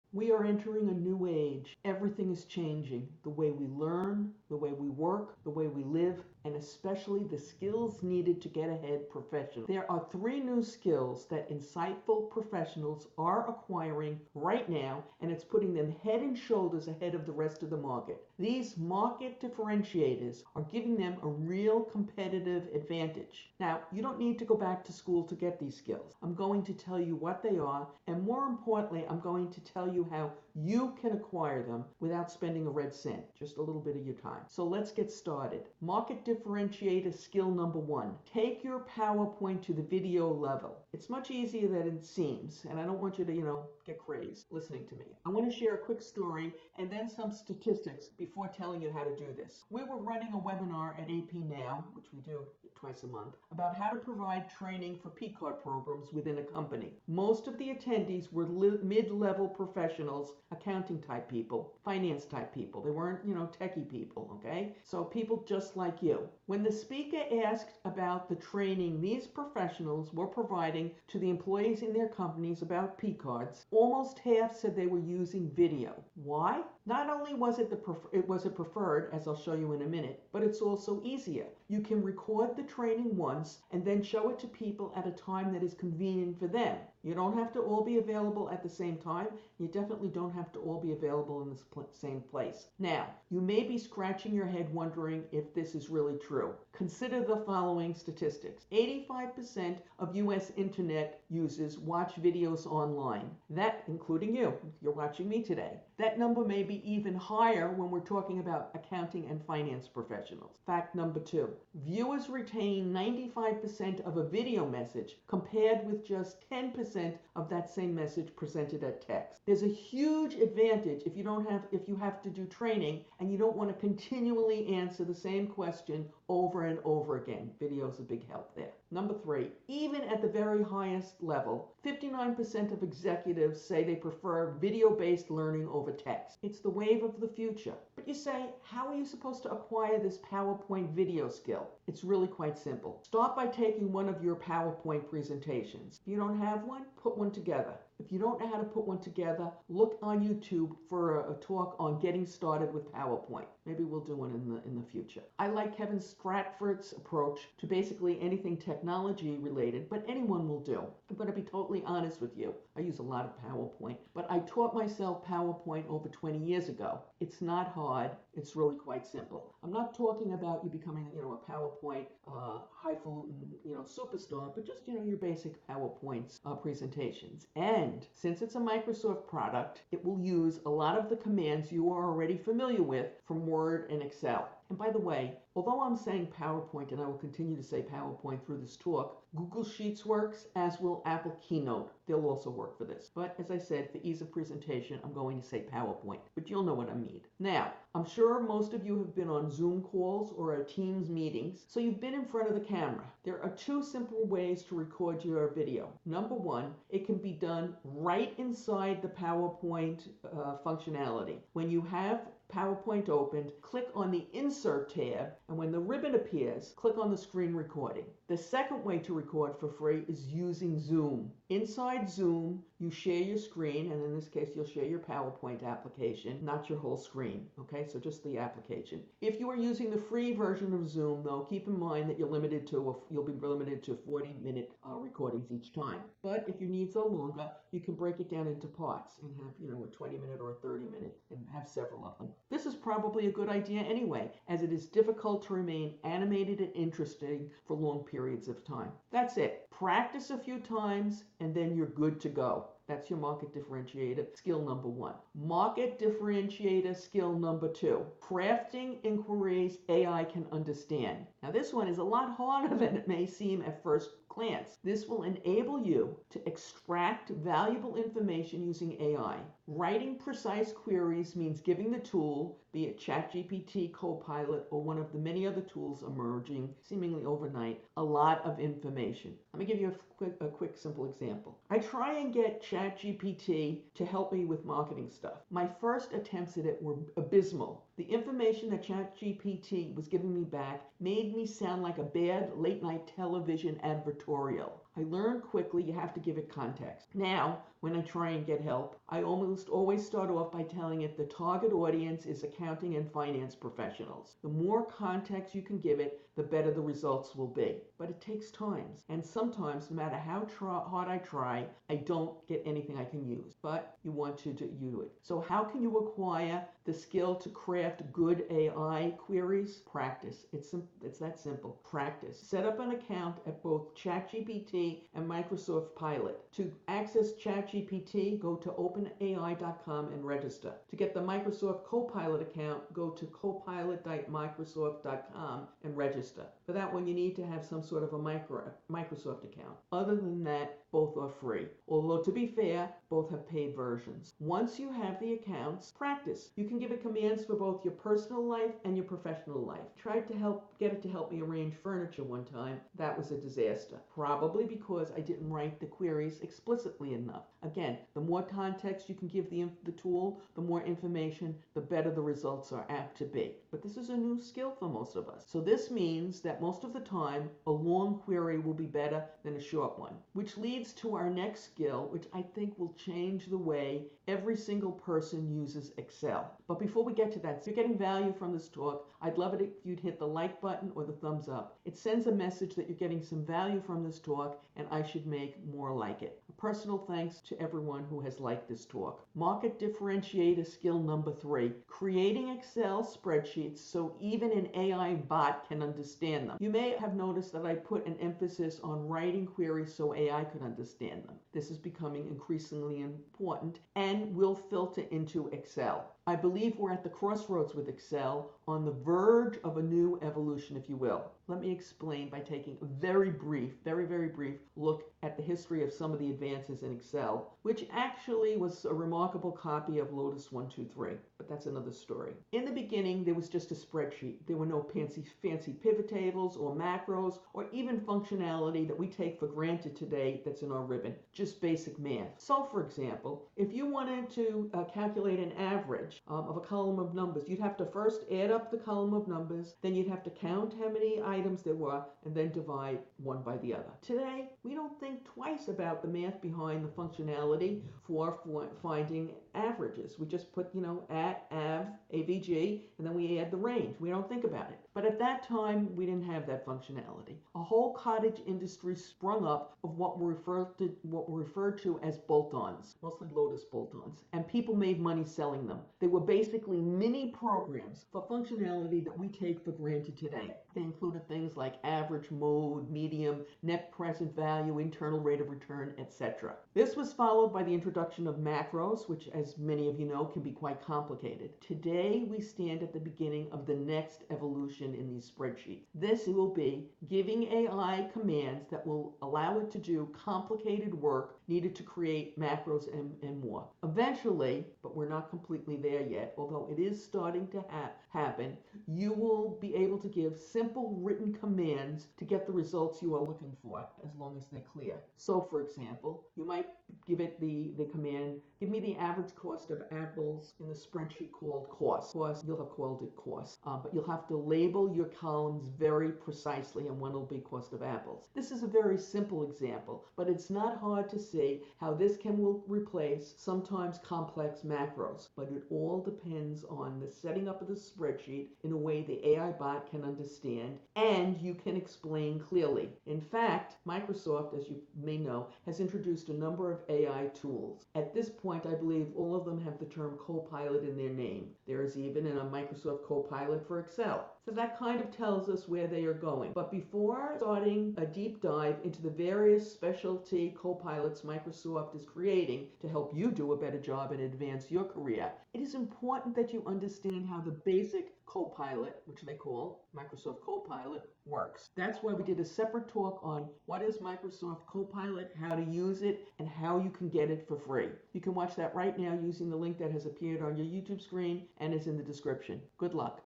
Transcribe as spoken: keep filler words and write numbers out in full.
We are entering a new age. Everything is changing. The way we learn, the way we work, the way we live, and especially the skills needed to get ahead professionally. There are three new skills that insightful professionals are acquiring right now, and it's putting them head and shoulders ahead of the rest of the market. These market differentiators are giving them a real competitive advantage. Now, you don't need to go back to school to get these skills. I'm going to tell you what they are, and more importantly, I'm going to tell you how you can acquire them without spending a red cent, just a little bit of your time. So let's get started. Market differentiator skill number one. Take your PowerPoint to the video level. It's much easier than it seems, and I don't want you to, you know, get crazed listening to me. I want to share a quick story and then some statistics before telling you how to do this. We were running a webinar at A P Now, which we do twice a month, about how to provide training for P card programs within a company. Most of the attendees were mid-level professionals, accounting type people, finance type people. They weren't, you know, techie people, okay? So people just like you. When the speaker asked about the training these professionals were providing to the employees in their companies about P cards, almost half said they were using video. Why? Not only was it the prefer- it was it preferred, as I'll show you in a minute, but it's also easier. You can record the training once and then show it to people at a time that is convenient for them. You don't have to all be available at the same time. You definitely don't have to all be available in the pl- same place. Now, you may be scratching your head wondering if this is really true. Consider the following statistics. eighty-five percent of U S internet users watch videos online. That, including you, you're watching me today. That number may be even higher when we're talking about accounting and finance professionals. Fact number two, viewers retain ninety-five percent of a video message compared with just ten percent of that same message presented at text. There's a huge advantage if you don't have if you have to do training and you don't want to continually answer the same question over and over again. Video's a big help there. Number three, even at the very highest level, fifty-nine percent of executives say they prefer video-based learning over text. It's the wave of the future. But you say, how are you supposed to acquire this PowerPoint video skill? It's really quite simple. Start by taking one of your PowerPoint presentations. If you don't have one, put one together. If you don't know how to put one together, look on YouTube for a, a talk on getting started with PowerPoint. Maybe we'll do one in the in the future. I like Kevin Stratford's approach to basically anything technology related, but anyone will do. I'm going to be totally honest with you. I use a lot of PowerPoint, but I taught myself PowerPoint over twenty years ago. It's not hard. It's really quite simple. I'm not talking about you becoming, you know, a PowerPoint uh, highfalutin, you know, superstar, but just, you know, your basic PowerPoint uh, presentations. And since it's a Microsoft product, it will use a lot of the commands you are already familiar with from Word and Excel. And by the way, although I'm saying PowerPoint, and I will continue to say PowerPoint through this talk, Google Sheets works, as will Apple Keynote. They'll also work for this. But as I said, for ease of presentation, I'm going to say PowerPoint. But you'll know what I mean. Now, I'm sure most of you have been on Zoom calls or at Teams meetings, so you've been in front of the camera. There are two simple ways to record your video. Number one, it can be done right inside the PowerPoint uh, functionality. When you have PowerPoint opened, click on the Insert tab, and when the ribbon appears, click on the screen recording. The second way to record for free is using Zoom. Inside Zoom, you share your screen, and in this case, you'll share your PowerPoint application, not your whole screen, okay? So just the application. If you are using the free version of Zoom, though, keep in mind that you're limited to, a, you'll be limited to forty minute uh, recordings each time. But if you need so longer, you can break it down into parts and have, you know, a twenty minute or a thirty minute and have several of them. This is probably a good idea anyway, as it is difficult to remain animated and interesting for long periods of time. That's it. Practice a few times and then you're good to go. That's your market differentiator skill number one. Market differentiator skill number two. Crafting inquiries A I can understand. Now this one is a lot harder than it may seem at first glance. This will enable you to extract valuable information using A I. Writing precise queries means giving the tool, be it ChatGPT, Copilot, or one of the many other tools emerging seemingly overnight, a lot of information. Let me give you a quick, a quick simple example. I try and get ChatGPT to help me with marketing stuff. My first attempts at it were abysmal. The information that ChatGPT was giving me back made me sound like a bad late night television advertorial. I learn quickly. You have to give it context. Now, when I try and get help, I almost always start off by telling it the target audience is accounting and finance professionals. The more context you can give it, the better the results will be. But it takes time. And sometimes, no matter how try, hard I try, I don't get anything I can use. But you want to do, you do it. So how can you acquire the skill to craft good A I queries? Practice. It's, it's that simple. Practice. Set up an account at both ChatGPT and Microsoft Pilot. To access ChatGPT, go to open A I dot com and register. To get the Microsoft Copilot account, go to copilot dot microsoft dot com and register. For that one, you need to have some sort of a micro, Microsoft account. Other than that, both are free. Although, to be fair, both have paid versions. Once you have the accounts, practice. You can give it commands for both your personal life and your professional life. Tried to help get it to help me arrange furniture one time. That was a disaster. Probably because I didn't write the queries explicitly enough. Again, the more context you can give the, the tool, the more information, the better the results are apt to be. But this is a new skill for most of us. So this means that most of the time, a long query will be better than a short one, which leads to our next skill, which I think will change the way every single person uses Excel. But before we get to that, if you're getting value from this talk, I'd love it if you'd hit the like button or the thumbs up. It sends a message that you're getting some value from this talk, and I should make more like it. A personal thanks to everyone who has liked this talk. Market differentiator skill number three, creating Excel spreadsheets so even an A I bot can understand them. You may have noticed that I put an emphasis on writing queries so A I could understand them. This is becoming increasingly important and will filter into Excel. I believe we're at the crossroads with Excel, on the verge of a new evolution, if you will. Let me explain by taking a very brief, very, very brief look at the history of some of the advances in Excel, which actually was a remarkable copy of Lotus one two three, but that's another story. In the beginning, there was just a spreadsheet. There were no fancy, fancy pivot tables or macros or even functionality that we take for granted today that's in our ribbon, just basic math. So, for example, if you wanted to uh, calculate an average um, of a column of numbers, you'd have to first add up the column of numbers, then you'd have to count how many items there were, and then divide one by the other. Today, we don't think twice about the math behind the functionality for, for finding averages. We just put, you know, at, av, avg, and then we add the range. We don't think about it. But at that time, we didn't have that functionality. A whole cottage industry sprung up of what were referred to, what were referred to as bolt-ons, mostly Lotus bolt-ons, and people made money selling them. They were basically mini programs for functionality that we take for granted today. They included things like average, mode, medium, net present value, internal rate of return, et cetera. This was followed by the introduction of macros, which, as many of you know, can be quite complicated. Today, we stand at the beginning of the next evolution in these spreadsheets. This will be giving A I commands that will allow it to do complicated work needed to create macros and, and more. Eventually, but we're not completely there yet, although it is starting to ha- happen, you will be able to give simple written commands to get the results you are looking for, as long as they're clear. So, for example, you might give it the, the command, give me the average cost of apples in the spreadsheet called cost. Cost, you'll have called it cost, uh, but you'll have to label your columns very precisely, and one will be cost of apples. This is a very simple example, but it's not hard to see how this can will replace sometimes complex macros, but it all depends on the setting up of the spreadsheet in a way the A I bot can understand and you can explain clearly. In fact, Microsoft, as you may know, has introduced a number of A I tools. At this point, I believe all of them have the term Copilot in their name. There is even a Microsoft Copilot for Excel. So that kind of tells us where they are going. But before starting a deep dive into the various specialty Copilots Microsoft is creating to help you do a better job and advance your career, it is important that you understand how the basic Copilot, which they call Microsoft Copilot, works. That's why we did a separate talk on what is Microsoft Copilot, how to use it, and how you can get it for free. You can watch that right now using the link that has appeared on your YouTube screen and is in the description. Good luck.